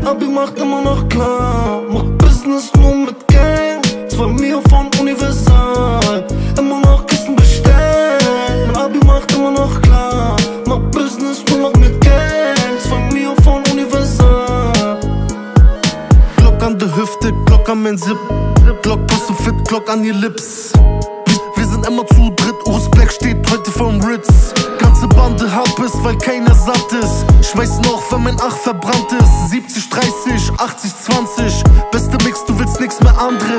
Abi macht immer noch klar, mach Business nur mit Gang. 2 Mio von Universal, immer noch Kissen bestellen. Mein Abi macht immer noch klar, mach Business nur noch mit Gang. 2 Mio von Universal. Glock an der Hüfte, Glock an mein Zip, Glock passt so fit, Glock an ihr Lips. Wir sind immer zu dritt, Urs Black steht heute vom Ritz. Ganze Bande hab es, weil keiner satt ist. Schmeiß noch, wenn mein Ach verbrannt ist. 70-30, 80-20, beste Mix, du willst nix mehr anderes.